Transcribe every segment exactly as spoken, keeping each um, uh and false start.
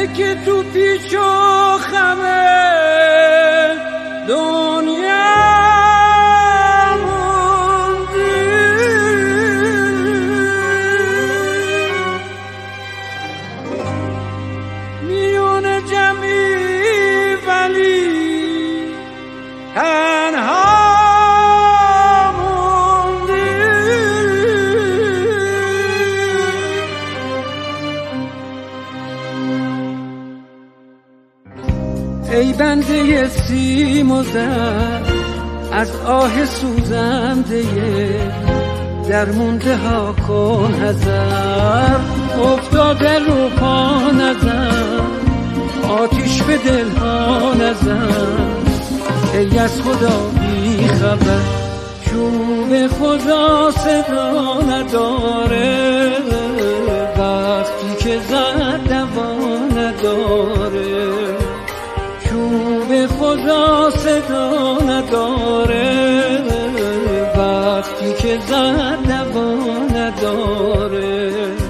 ای که تو پیچ و خم دنیا موندی، میون جمعی ولی تنها ای بنده سیم و زر از آه سوزنده در مونده ها کن حذر، افتاده رو پا نزن، آتیش به دل ها نزن، ای از خدا بی خبر چوب خدا صدا نداره، وقتی که زد دوا نداره، چوب خدا صدا نداره، وقتی که زد دوا نداره.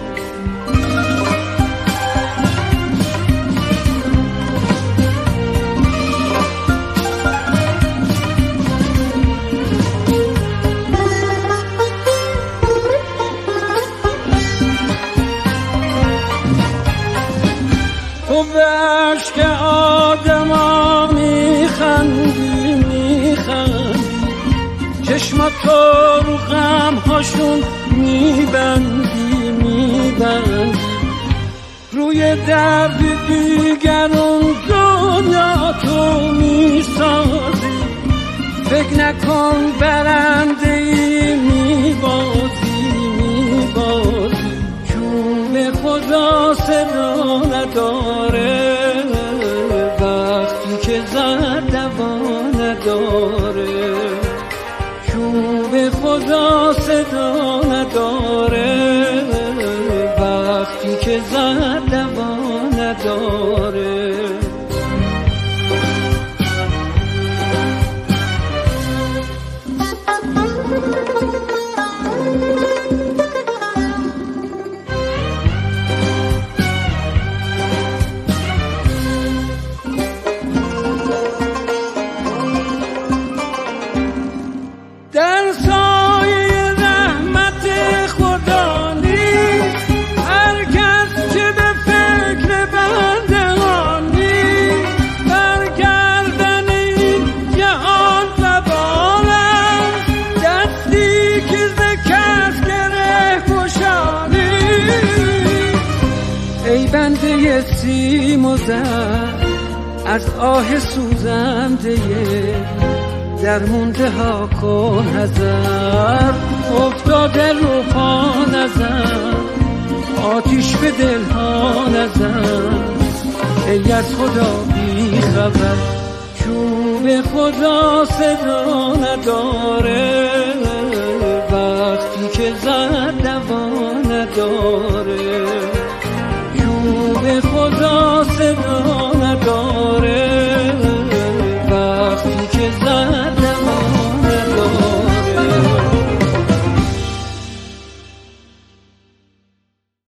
تو به عشق آدم ها میخندی میخندی، چشمات تو رو غم هاشون میبندی میبندی، روی درد دیگرون دنیا تو میسازی، فکر نکن برنده ای میبازی میبازی، چوب خدا صدا نداره، وقتی که زد دوا نداره، چوب خدا صدا نداره، وقتی که زد دوا نداره. در سایه رحمت خدا نیست هر کس که به فکر بندگان نیست، برگردن این جهان زبان است، دستی که ز کس گره گشانی. ای بنده سیم و زر از آه سوزنده در مونده ها کن حذر، افتاده رو پا نزن، آتیش به دل ها نزن، ای از خدا بی خبر چوب خدا صدا نداره، وقتی که زد دوا نداره.